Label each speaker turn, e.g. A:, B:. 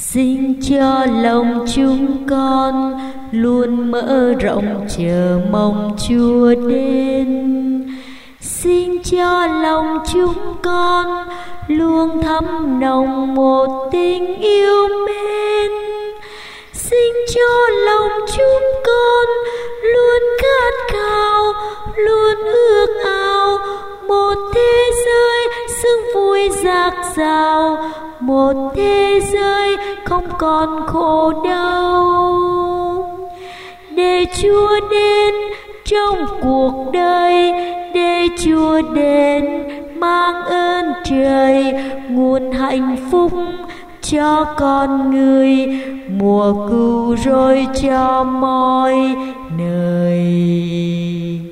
A: Xin cho lòng chúng con luôn mở rộng chờ mong Chúa đến. Xin cho lòng chúng con luôn thắm nồng một tình yêu mến. Xin cho lòng chúng con luôn khát khao, luôn ước ao một thế giới sương vui dạt dào, một thế giới không còn khổ đau. Để Chúa đến trong cuộc đời, để Chúa đến mang ơn trời, nguồn hạnh phúc cho con người, mùa cứu rỗi cho mọi nơi.